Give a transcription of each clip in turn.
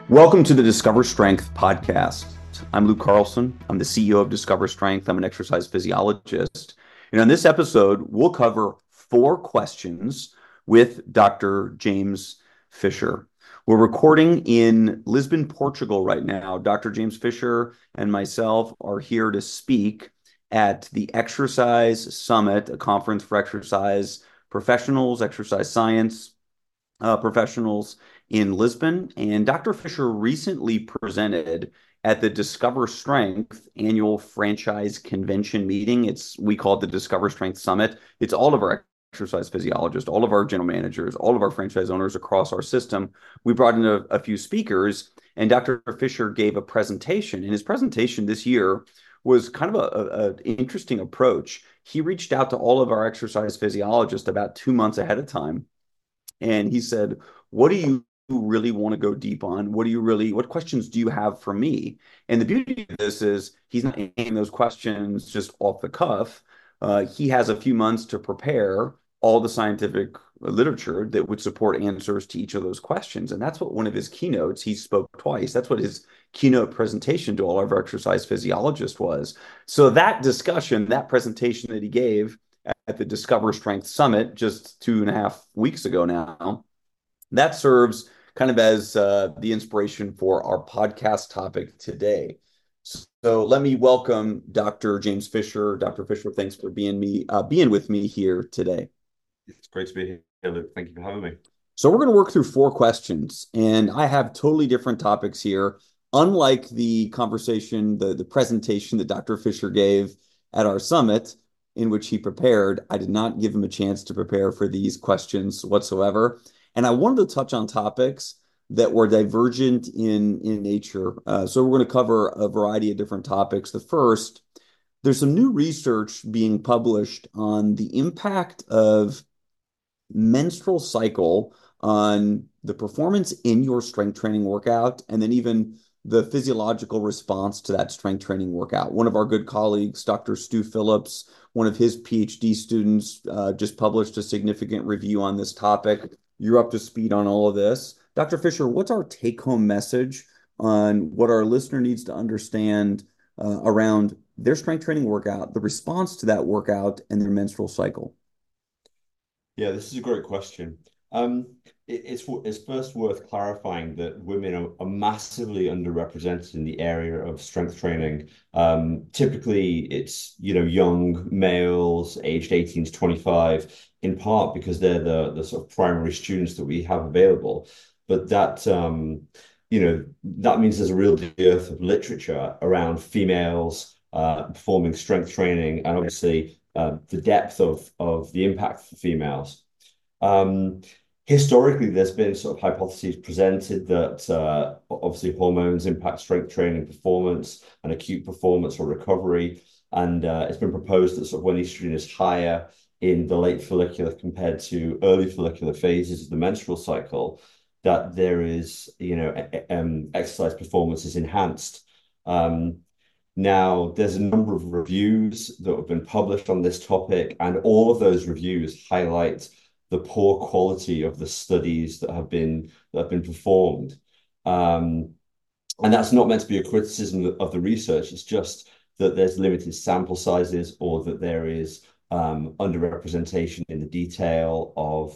Welcome to the Discover Strength podcast. I'm Luke Carlson. I'm the CEO of Discover Strength. I'm an exercise physiologist. And on this episode, we'll cover 4 questions with Dr. James Fisher. We're recording in Lisbon, Portugal right now. Dr. James Fisher and myself are here to speak at the Exercise Summit, a conference for exercise professionals, exercise science professionals in Lisbon. And Dr. Fisher recently presented at the Discover Strength annual franchise convention meeting. We call it the Discover Strength Summit. It's all of our exercise physiologists, all of our general managers, all of our franchise owners across our system. We brought in a few speakers, and Dr. Fisher gave a presentation. And his presentation this year was kind of an interesting approach. He reached out to all of our exercise physiologists about 2 months ahead of time. And he said, what do you really want to go deep on? What questions do you have for me? And the beauty of this is he's not asking those questions just off the cuff. He has a few months to prepare all the scientific literature that would support answers to each of those questions. And that's what one of his keynotes, he spoke twice. That's what his keynote presentation to all of our exercise physiologists was. So that discussion, that presentation that he gave at the Discover Strength Summit just 2.5 weeks ago now, that serves kind of as the inspiration for our podcast topic today. So let me welcome Dr. James Fisher. Dr. Fisher, thanks for being with me here today. It's great to be here, Luke. Thank you for having me. So we're going to work through 4 questions, and I have totally different topics here. Unlike the conversation, the presentation that Dr. Fisher gave at our summit, in which he prepared, I did not give him a chance to prepare for these questions whatsoever. And I wanted to touch on topics that were divergent in nature. So we're going to cover a variety of different topics. The first, there's some new research being published on the impact of menstrual cycle on the performance in your strength training workout, and then even the physiological response to that strength training workout. One of our good colleagues, Dr. Stu Phillips, one of his PhD students, just published a significant review on this topic. You're up to speed on all of this. Dr. Fisher, what's our take-home message on what our listener needs to understand around their strength training workout, the response to that workout, and their menstrual cycle? Yeah, this is a great question. It's first worth clarifying that women are massively underrepresented in the area of strength training. Typically, it's young males aged 18 to 25, in part because they're the sort of primary students that we have available. But that that means there's a real dearth of literature around females performing strength training, and obviously the depth of the impact for females. Historically, there's been sort of hypotheses presented that obviously hormones impact strength training performance and acute performance or recovery. And it's been proposed that sort of when estrogen is higher in the late follicular compared to early follicular phases of the menstrual cycle, that there is, exercise performance is enhanced. Now, there's a number of reviews that have been published on this topic, and all of those reviews highlight the poor quality of the studies that have been performed. And that's not meant to be a criticism of the research. It's just that there's limited sample sizes, or that there is underrepresentation in the detail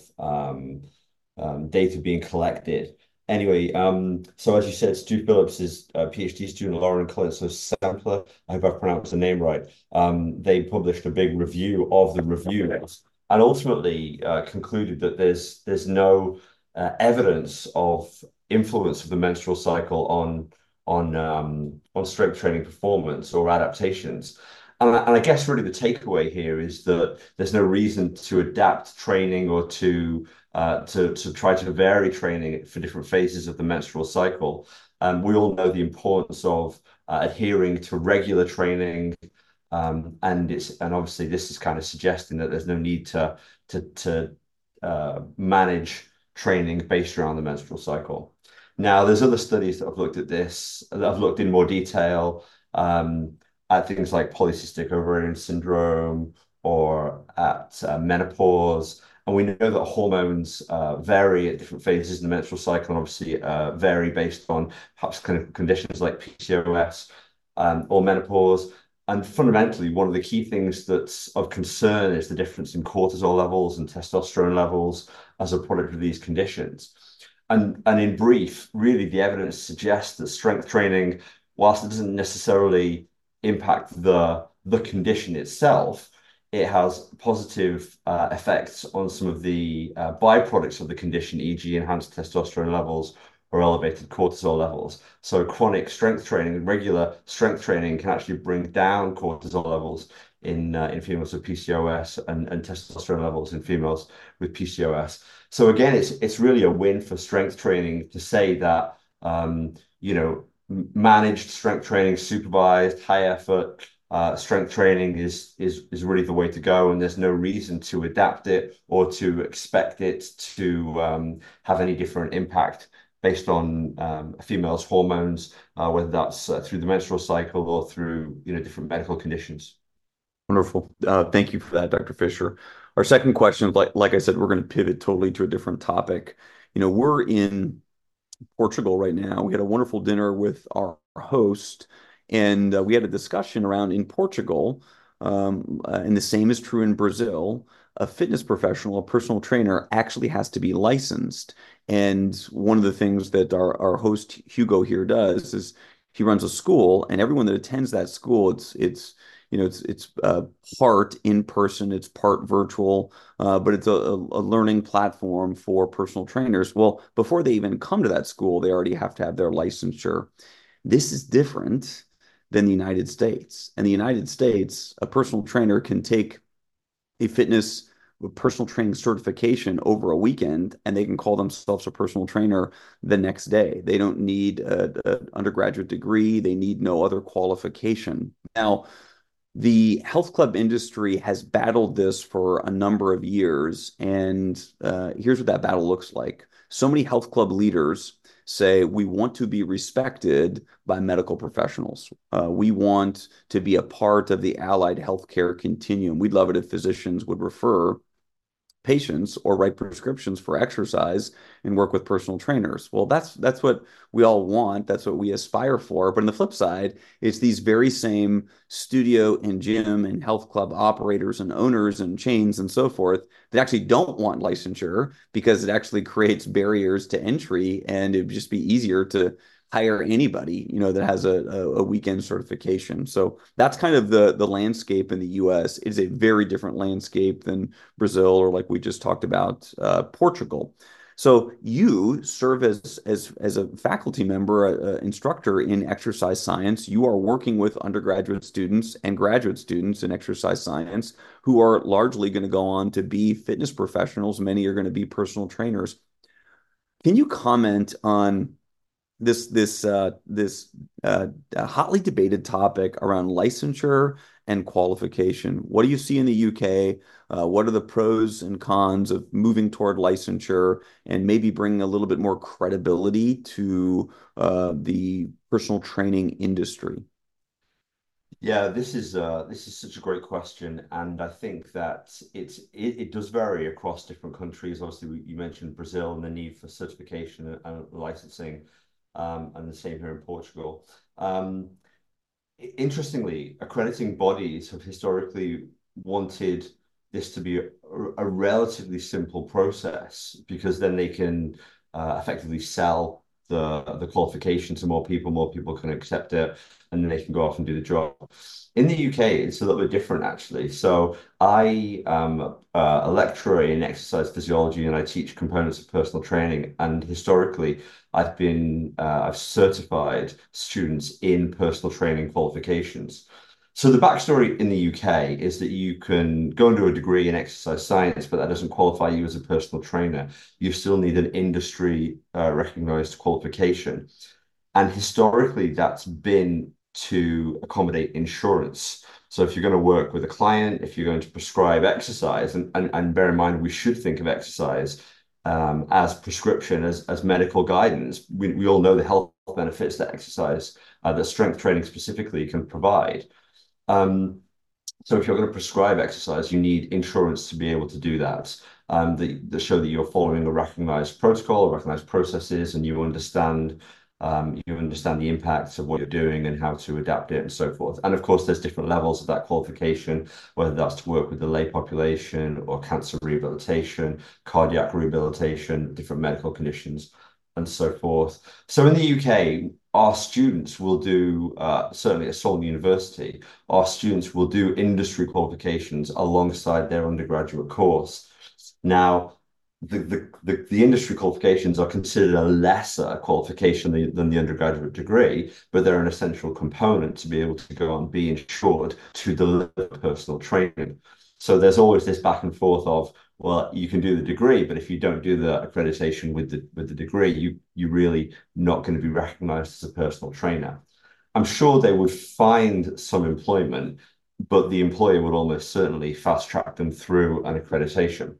of data being collected. Anyway, so as you said, Stu Phillips is a PhD student, Lauren Colenso Sampler, I hope I've pronounced the name right. They published a big review of the reviews, and ultimately concluded that there's no evidence of influence of the menstrual cycle on strength training performance or adaptations. And I guess really the takeaway here is that there's no reason to adapt training or to try to vary training for different phases of the menstrual cycle. We all know the importance of adhering to regular training, and obviously this is kind of suggesting that there's no need to manage training based around the menstrual cycle. Now, there's other studies that have looked at this, that have looked in more detail at things like polycystic ovarian syndrome or at menopause. And we know that hormones vary at different phases in the menstrual cycle, and obviously vary based on perhaps clinical conditions like PCOS or menopause. And fundamentally, one of the key things that's of concern is the difference in cortisol levels and testosterone levels as a product of these conditions. And in brief, really, the evidence suggests that strength training, whilst it doesn't necessarily impact the condition itself, it has positive effects on some of the byproducts of the condition, e.g., enhanced testosterone levels or elevated cortisol levels. So chronic strength training, regular strength training can actually bring down cortisol levels in females with PCOS and testosterone levels in females with PCOS. So again, it's really a win for strength training to say that managed strength training, supervised, high effort strength training is really the way to go, and there's no reason to adapt it or to expect it to have any different impact based on a female's hormones, whether that's through the menstrual cycle or through different medical conditions. Wonderful. Thank you for that, Dr. Fisher. Our second question, like I said, we're going to pivot totally to a different topic. We're in Portugal right now. We had a wonderful dinner with our host, and we had a discussion around in Portugal, and the same is true in Brazil. A fitness professional, a personal trainer, actually has to be licensed. And one of the things that our host Hugo here does is he runs a school, and everyone that attends that school, it's part in person, it's part virtual, but it's a learning platform for personal trainers. Well, before they even come to that school, they already have to have their licensure. This is different than the United States. In the United States, a personal trainer can take a fitness personal training certification over a weekend, and they can call themselves a personal trainer the next day. They don't need an undergraduate degree. They need no other qualification. Now, the health club industry has battled this for a number of years, and here's what that battle looks like. So many health club leaders say we want to be respected by medical professionals. We want to be a part of the allied healthcare continuum. We'd love it if physicians would refer patients or write prescriptions for exercise and work with personal trainers. Well, that's what we all want. That's what we aspire for. But on the flip side, it's these very same studio and gym and health club operators and owners and chains and so forth that actually don't want licensure because it actually creates barriers to entry, and it'd just be easier to hire anybody, that has a weekend certification. So that's kind of the landscape in the US. It's a very different landscape than Brazil, or like we just talked about, Portugal. So you serve as a faculty member, instructor in exercise science. You are working with undergraduate students and graduate students in exercise science who are largely going to go on to be fitness professionals. Many are going to be personal trainers. Can you comment on this hotly debated topic around licensure and qualification? What do you see in the UK? What are the pros and cons of moving toward licensure and maybe bringing a little bit more credibility to the personal training industry? Yeah, this is such a great question, and I think that it does vary across different countries. Obviously, you mentioned Brazil and the need for certification and licensing, and the same here in Portugal. Interestingly, accrediting bodies have historically wanted this to be a relatively simple process because then they can effectively sell the qualification to more people can accept it, and then they can go off and do the job. In the UK, it's a little bit different actually. So I am a lecturer in exercise physiology, and I teach components of personal training. And historically, I've certified students in personal training qualifications. So the backstory in the UK is that you can go and do a degree in exercise science, but that doesn't qualify you as a personal trainer. You still need an industry recognized qualification. And historically, that's been to accommodate insurance. So if you're going to work with a client, if you're going to prescribe exercise, and bear in mind, we should think of exercise as prescription, as medical guidance. We all know the health benefits that exercise, that strength training specifically can provide. Um, So if you're going to prescribe exercise, you need insurance to be able to do that. That show that you're following a recognized protocol, recognized processes, and you understand the impacts of what you're doing and how to adapt it and so forth. And of course, there's different levels of that qualification, whether that's to work with the lay population or cancer rehabilitation, cardiac rehabilitation, different medical conditions, and so forth. So in the UK, our students will do, certainly at Solent University, our students will do industry qualifications alongside their undergraduate course. Now, the industry qualifications are considered a lesser qualification than the undergraduate degree, but they're an essential component to be able to go on be insured to deliver personal training. So there's always this back and forth of, well, you can do the degree, but if you don't do the accreditation with the degree, you really not going to be recognized as a personal trainer. I'm sure they would find some employment, but the employer would almost certainly fast track them through an accreditation.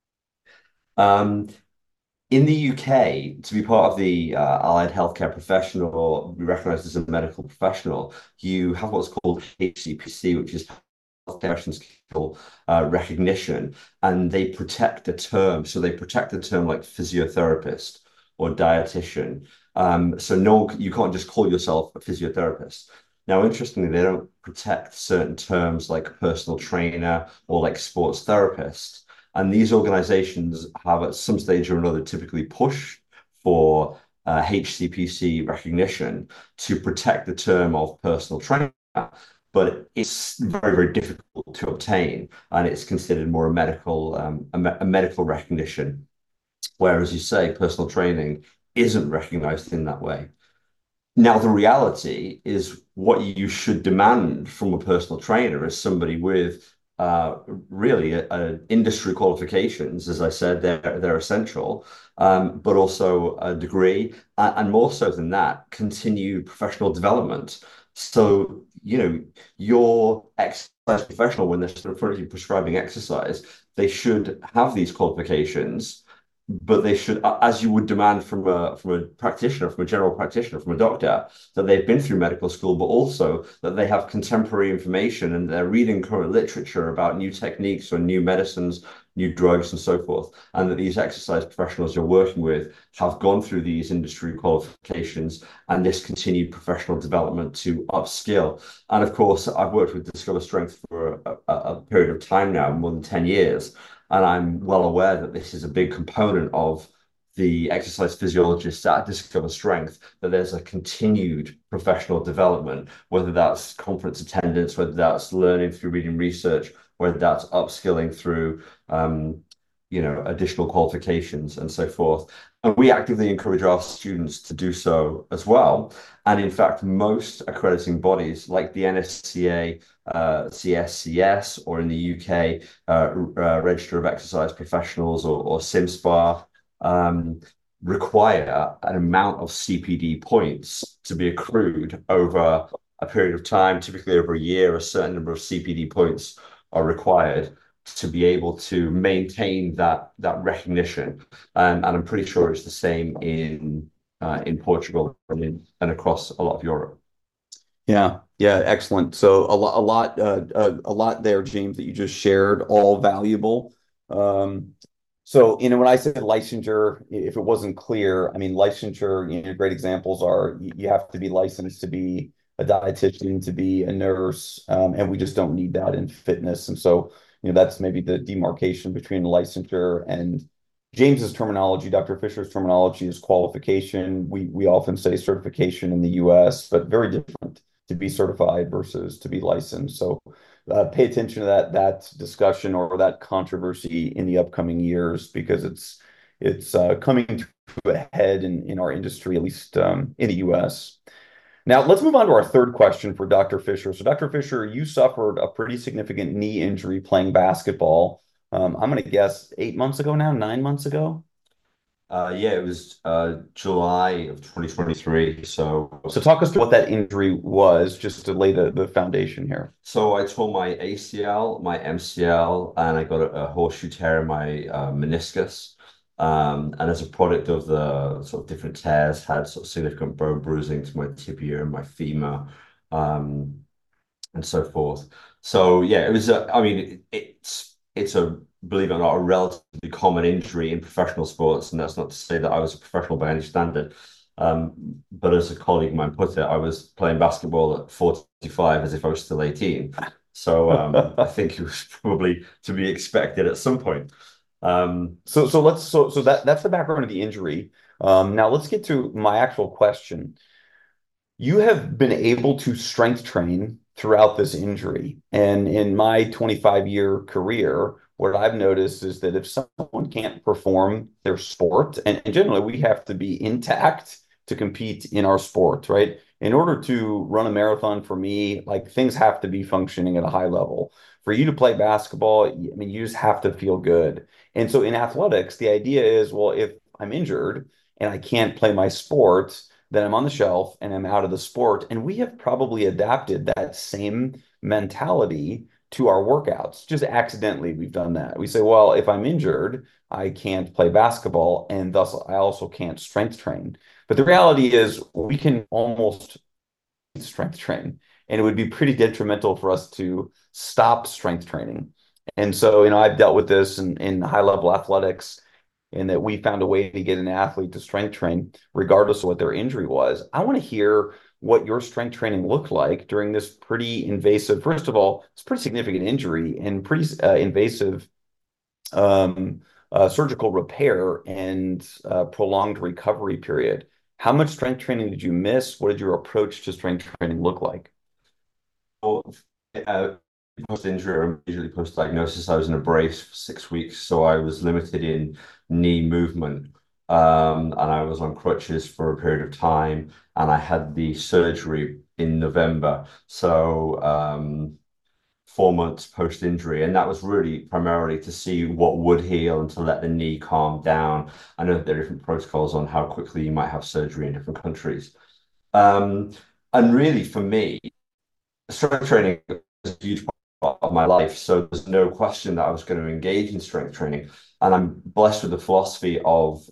Um, in the UK, to be part of the allied healthcare professional or be recognized as a medical professional, you have what's called HCPC, which is Health Professional Skill Recognition, and they protect the term. So they protect the term like physiotherapist or dietitian. So no, you can't just call yourself a physiotherapist. Now, interestingly, they don't protect certain terms like personal trainer or like sports therapist. And these organizations have at some stage or another typically pushed for HCPC recognition to protect the term of personal trainer, but it's very, very difficult to obtain, and it's considered more a medical recognition. Whereas you say personal training isn't recognized in that way. Now, the reality is what you should demand from a personal trainer is somebody with really industry qualifications. As I said, they're essential, but also a degree, and more so than that, continued professional development. So, your exercise professional, when they're sort of prescribing exercise, they should have these qualifications, but they should, as you would demand from a practitioner, from a general practitioner, from a doctor, that they've been through medical school, but also that they have contemporary information and they're reading current literature about new techniques or new medicines, new drugs, and so forth, and that these exercise professionals you're working with have gone through these industry qualifications and this continued professional development to upskill. And of course, I've worked with Discover Strength for a period of time now, more than 10 years. And I'm well aware that this is a big component of the exercise physiologists at Discover Strength, that there's a continued professional development, whether that's conference attendance, whether that's learning through reading research, whether that's upskilling through additional qualifications and so forth. And we actively encourage our students to do so as well. And in fact, most accrediting bodies like the NSCA, CSCS, or in the UK, Register of Exercise Professionals or CIMSPA, require an amount of CPD points to be accrued over a period of time, typically over a year. A certain number of CPD points are required to be able to maintain that recognition. And I'm pretty sure it's the same in Portugal and across a lot of Europe. Yeah, yeah, excellent. So a lot there, James, that you just shared, all valuable. So, when I said licensure, if it wasn't clear, I mean, licensure, great examples are you have to be licensed to be a dietitian, to be a nurse, and we just don't need that in fitness. And so, that's maybe the demarcation between licensure and James's terminology. Dr. Fisher's terminology is qualification. We often say certification in the US, but very different to be certified versus to be licensed. So pay attention to that discussion or that controversy in the upcoming years because it's coming to a head in our industry, at least in the US. Now, let's move on to our third question for Dr. Fisher. So, Dr. Fisher, you suffered a pretty significant knee injury playing basketball. I'm going to guess 8 months ago now, 9 months ago. Yeah, it was July of 2023. So talk us through what that injury was, just to lay the foundation here. So I tore my ACL, my MCL, and I got a horseshoe tear in my meniscus. And as a product of the sort of different tears, had sort of significant bone bruising to my tibia and my femur. Um, and so forth. So yeah, it was I mean, it's a, believe it or not, a relatively common injury in professional sports, and that's not to say that I was a professional by any standard. But as a colleague of mine put it, I was playing basketball at 45 as if I was still 18. So I think it was probably to be expected at some point. Um, So that's the background of the injury. Now let's get to my actual question. You have been able to strength train throughout this injury. And in my 25-year career, what I've noticed is that if someone can't perform their sport, and generally we have to be intact to compete in our sport, right? In order to run a marathon for me, like things have to be functioning at a high level. For you to play basketball, I mean, you just have to feel good. And so in athletics, the idea is, well, if I'm injured and I can't play my sport, then I'm on the shelf and I'm out of the sport. And we have probably adapted that same mentality to our workouts. Just accidentally, we've done that. We say, well, if I'm injured, I can't play basketball, and thus I also can't strength train. But the reality is, we can almost strength train, and it would be pretty detrimental for us to stop strength training. And so, I've dealt with this in high level athletics and that we found a way to get an athlete to strength train regardless of what their injury was. I want to hear what your strength training looked like during this pretty invasive, first of all, it's pretty significant injury and pretty invasive um, surgical repair and prolonged recovery period. How much strength training did you miss? What did your approach to strength training look like? uh, Post-injury or immediately post-diagnosis, I was in a brace for 6 weeks, so I was limited in knee movement. And I was on crutches for a period of time, and I had the surgery in November. So 4 months post-injury, and that was really primarily to see what would heal and to let the knee calm down. I know that there are different protocols on how quickly you might have surgery in different countries. Um, and really, for me, strength training is a huge part of my life. So there's no question that I was going to engage in strength training. And I'm blessed with the philosophy of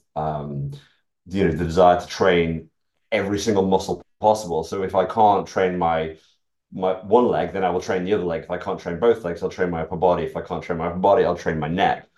the desire to train every single muscle possible. So if I can't train my one leg, then I will train the other leg. If I can't train both legs, I'll train my upper body. If I can't train my upper body, I'll train my neck.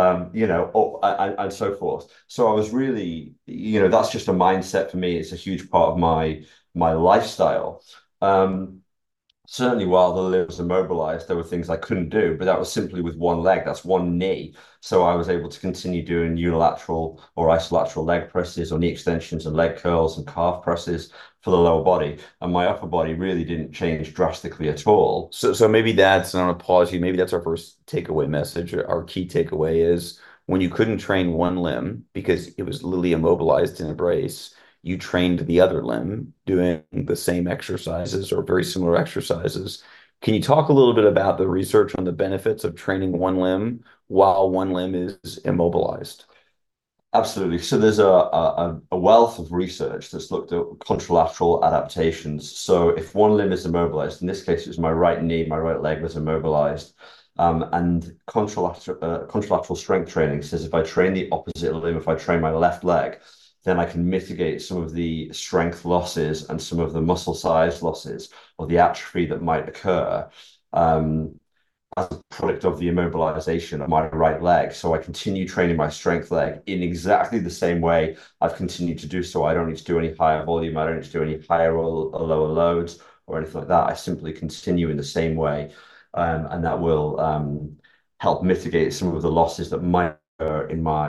And so forth. So I was really, that's just a mindset for me. It's a huge part of my lifestyle. Um, Certainly, while the limbs are mobilized, there were things I couldn't do, but that was simply with one leg. That's one knee. So I was able to continue doing unilateral or isolateral leg presses or knee extensions and leg curls and calf presses for the lower body. And my upper body really didn't change drastically at all. So maybe that's, and I want to pause you, maybe that's our first takeaway message. Our key takeaway is when you couldn't train one limb because it was literally immobilized in a brace, you trained the other limb doing the same exercises or very similar exercises. Can you talk a little bit about the research on the benefits of training one limb while one limb is immobilized? Absolutely. So there's a wealth of research that's looked at contralateral adaptations. So if one limb is immobilized, in this case, it was my right knee, my right leg was immobilized. And contralateral strength training says if I train the opposite limb, if I train my left leg, then I can mitigate some of the strength losses and some of the muscle size losses or the atrophy that might occur. Um, as a product of the immobilization of my right leg. So I continue training my strength leg in exactly the same way I've continued to do so. I don't need to do any higher volume. I don't need to do any higher or lower loads or anything like that. I simply continue in the same way. And that will help mitigate some of the losses that might occur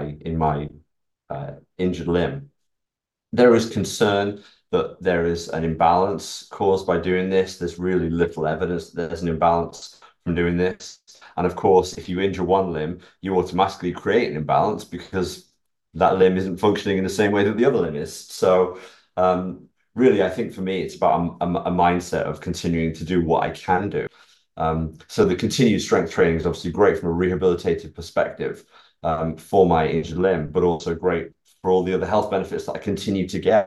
in my injured limb. There is concern that there is an imbalance caused by doing this. There's really little evidence that there's an imbalance from doing this. And of course, if you injure one limb, you automatically create an imbalance because that limb isn't functioning in the same way that the other limb is. So, really, I think for me, it's about a mindset of continuing to do what I can do. So the continued strength training is obviously great from a rehabilitative perspective for my injured limb, but also great for all the other health benefits that I continue to get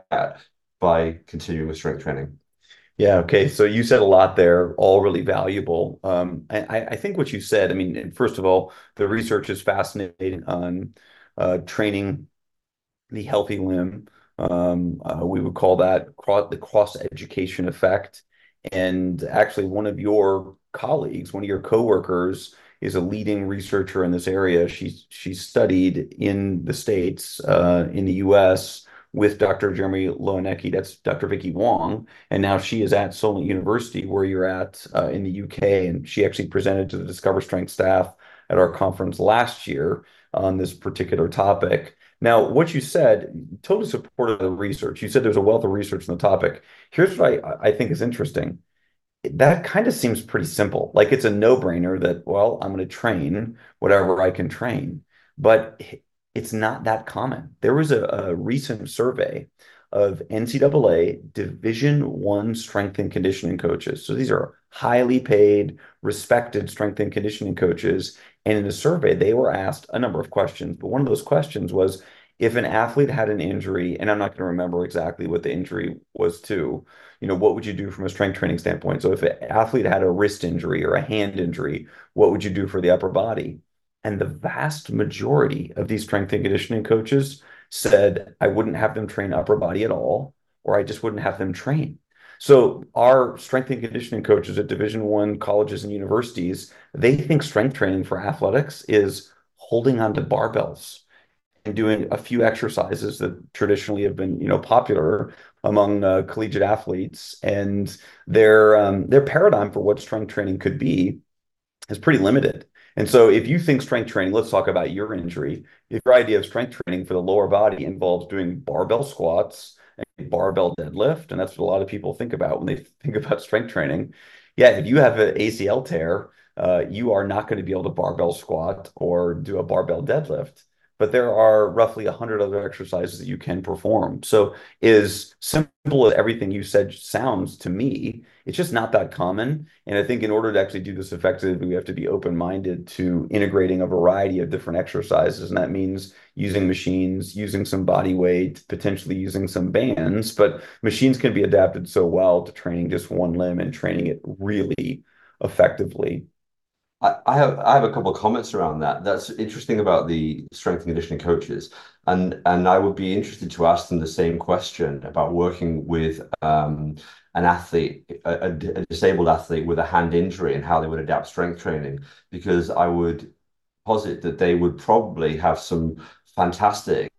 by continuing with strength training. Yeah, okay. So you said a lot there, all really valuable. I think what you said, I mean, first of all, the research is fascinating on training the healthy limb. We would call that the cross education effect. And actually, one of your colleagues, one of your coworkers, is a leading researcher in this area. She studied in the States, in the US, with Dr. Jeremy Loanecki. That's Dr. Vicky Wong, and now she is at Solent University, where you're at in the UK. And she actually presented to the Discover Strength staff at our conference last year on this particular topic. Now, what you said totally supported the research. You said there's a wealth of research on the topic. Here's what I think is interesting. That kind of seems pretty simple. Like it's a no-brainer that, well, I'm going to train whatever I can train. But it's not that common. There was a recent survey of NCAA Division One strength and conditioning coaches. So these are highly paid, respected strength and conditioning coaches. And in the survey, they were asked a number of questions. But one of those questions was if an athlete had an injury, and I'm not going to remember exactly what the injury was to, what would you do from a strength training standpoint? So if an athlete had a wrist injury or a hand injury, what would you do for the upper body? And the vast majority of these strength and conditioning coaches said, I wouldn't have them train upper body at all, or I just wouldn't have them train. So our strength and conditioning coaches at Division One colleges and universities, they think strength training for athletics is holding on to barbells and doing a few exercises that traditionally have been, popular among collegiate athletes. And their paradigm for what strength training could be is pretty limited. And so if you think strength training, let's talk about your injury. If your idea of strength training for the lower body involves doing barbell squats and barbell deadlift, and that's what a lot of people think about when they think about strength training. Yeah, if you have an ACL tear, you are not going to be able to barbell squat or do a barbell deadlift. But there are roughly 100 other exercises that you can perform. So, as simple as everything you said sounds to me, it's just not that common. And I think in order to actually do this effectively, we have to be open-minded to integrating a variety of different exercises. And that means using machines, using some body weight, potentially using some bands. But machines can be adapted so well to training just one limb and training it really effectively. I have a couple of comments around that. That's interesting about the strength and conditioning coaches, and I would be interested to ask them the same question about working with an athlete, a disabled athlete with a hand injury, and how they would adapt strength training, because I would posit that they would probably have some fantastic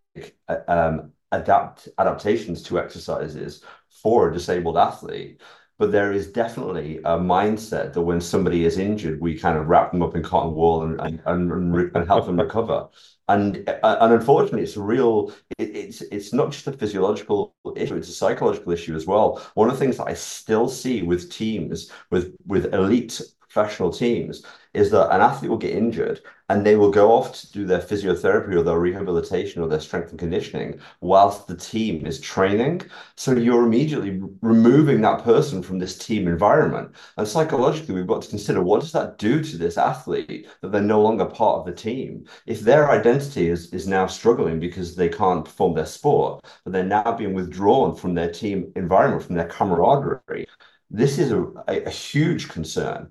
adaptations to exercises for a disabled athlete. But there is definitely a mindset that when somebody is injured, we kind of wrap them up in cotton wool and help them recover. And unfortunately, it's a real. It's not just a physiological issue; it's a psychological issue as well. One of the things that I still see with teams, with elite professional teams, is that an athlete will get injured and they will go off to do their physiotherapy or their rehabilitation or their strength and conditioning whilst the team is training. So you're immediately removing that person from this team environment. And psychologically, we've got to consider, what does that do to this athlete that they're no longer part of the team? If their identity is now struggling because they can't perform their sport, but they're now being withdrawn from their team environment, from their camaraderie, this is a huge concern.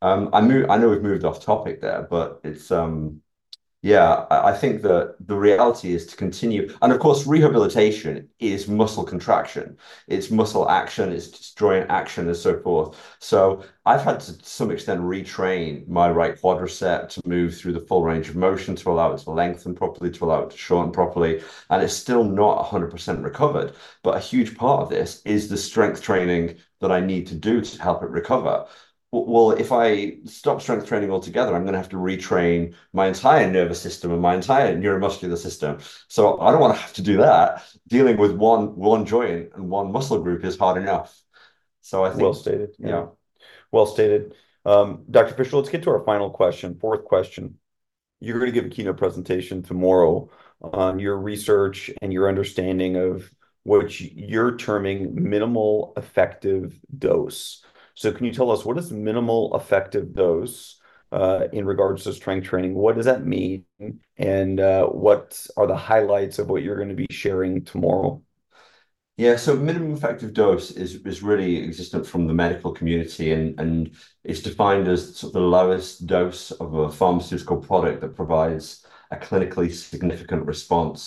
I know we've moved off topic there, but it's yeah, I think that the reality is to continue. And of course, rehabilitation is muscle contraction, it's muscle action, it's joint action, and so forth. So I've had to some extent retrain my right quadricep to move through the full range of motion, to allow it to lengthen properly, to allow it to shorten properly. And it's still not 100% recovered. But a huge part of this is the strength training that I need to do to help it recover. Well, if I stop strength training altogether, I'm going to have to retrain my entire nervous system and my entire neuromuscular system. So I don't want to have to do that. Dealing with one joint and one muscle group is hard enough. So I Well think, stated. Yeah. yeah. Well stated. Dr. Fisher, let's get to our final question, fourth question. You're going to give a keynote presentation tomorrow on your research and your understanding of what you're terming minimal effective dose. So, can you tell us what is minimal effective dose in regards to strength training? What does that mean? And what are the highlights of what you're going to be sharing tomorrow? Yeah, so minimum effective dose is really existent from the medical community, and it's defined as sort of the lowest dose of a pharmaceutical product that provides a clinically significant response.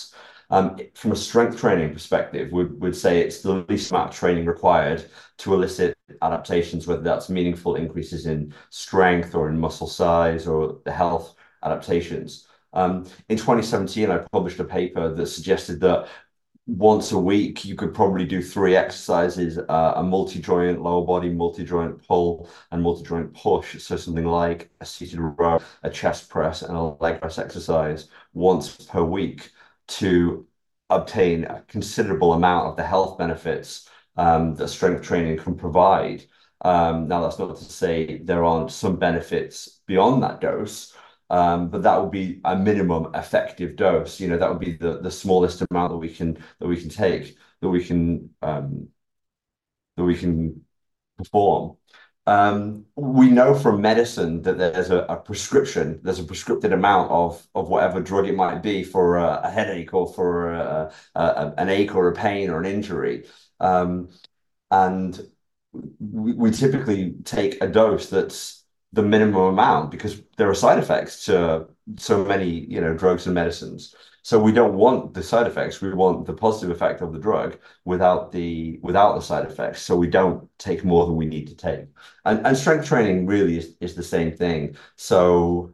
From a strength training perspective, we'd say it's the least amount of training required to elicit adaptations, whether that's meaningful increases in strength or in muscle size or the health adaptations. In 2017, I published a paper that suggested that once a week, you could probably do three exercises, a multi-joint lower body, multi-joint pull, and multi-joint push. So something like a seated row, a chest press, and a leg press exercise once per week to obtain a considerable amount of the health benefits that strength training can provide. Now, that's not to say there aren't some benefits beyond that dose, but that would be a minimum effective dose. That would be the smallest amount that we can take, that we can perform. We know from medicine that there's a prescription, there's a prescripted amount of whatever drug it might be for a headache or for an ache or a pain or an injury. And we typically take a dose that's the minimum amount because there are side effects to so many, drugs and medicines. So we don't want the side effects. We want the positive effect of the drug without the side effects. So we don't take more than we need to take. And strength training really is the same thing. So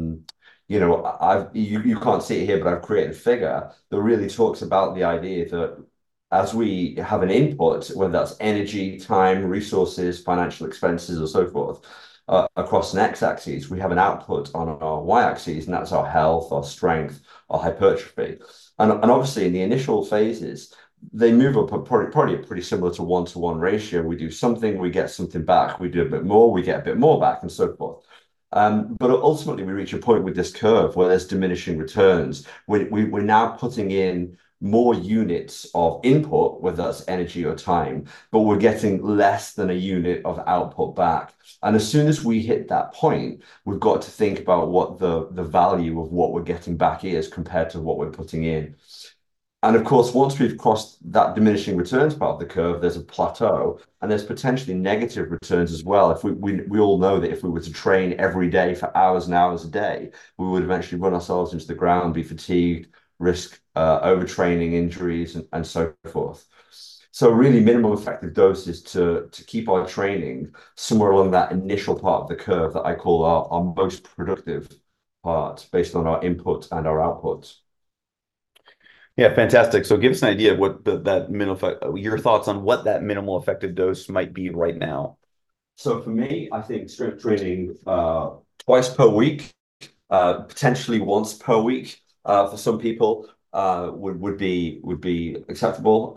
you can't see it here, but I've created a figure that really talks about the idea that as we have an input, whether that's energy, time, resources, financial expenses, or so forth, across an x-axis, we have an output on our y-axis, and that's our health, our strength, our hypertrophy. And obviously, in the initial phases, they move up probably pretty similar to one-to-one ratio. We do something, we get something back. We do a bit more, we get a bit more back, and so forth. But ultimately, we reach a point with this curve where there's diminishing returns. We're now putting in more units of input, whether that's energy or time, but we're getting less than a unit of output back. And as soon as we hit that point, we've got to think about what the value of what we're getting back is compared to what we're putting in. And of course, once we've crossed that diminishing returns part of the curve, there's a plateau and there's potentially negative returns as well. If we all know that if we were to train every day for hours and hours a day, we would eventually run ourselves into the ground, be fatigued, risk overtraining, injuries, and so forth. So really minimum effective doses to keep our training somewhere along that initial part of the curve that I call our most productive part based on our input and our output. Yeah, fantastic. So give us an idea of what your thoughts on what that minimal effective dose might be right now. So for me, I think strength training twice per week, potentially once per week, for some people would be acceptable.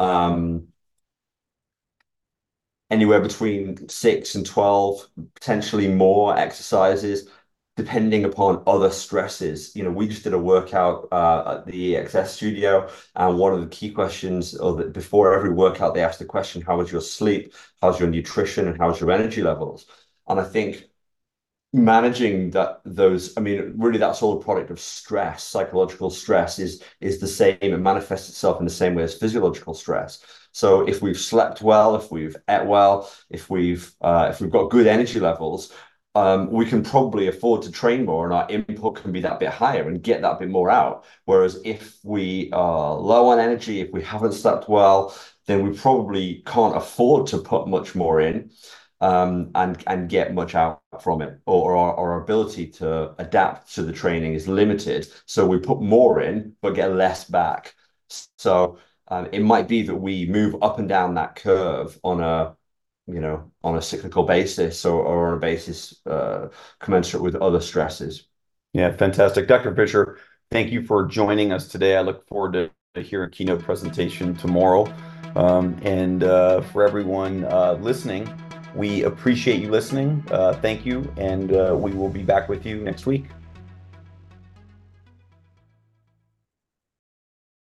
Anywhere between 6 and 12, potentially more exercises, depending upon other stresses. We just did a workout at the EXS studio, and one of the key questions, before every workout, they asked the question, how was your sleep, how's your nutrition, and how's your energy levels? And I think managing really that's all a product of stress. Psychological stress is the same. It manifests itself in the same way as physiological stress. So if we've slept well, if we've ate well, if we've got good energy levels, we can probably afford to train more, and our input can be that bit higher and get that bit more out. Whereas if we are low on energy, if we haven't slept well, then we probably can't afford to put much more in. And get much out from it, or our ability to adapt to the training is limited. So we put more in, but get less back. So it might be that we move up and down that curve on a cyclical basis or on a basis commensurate with other stresses. Yeah, fantastic. Dr. Fisher, thank you for joining us today. I look forward to hearing a keynote presentation tomorrow. And for everyone listening, we appreciate you listening. Thank you. And we will be back with you next week.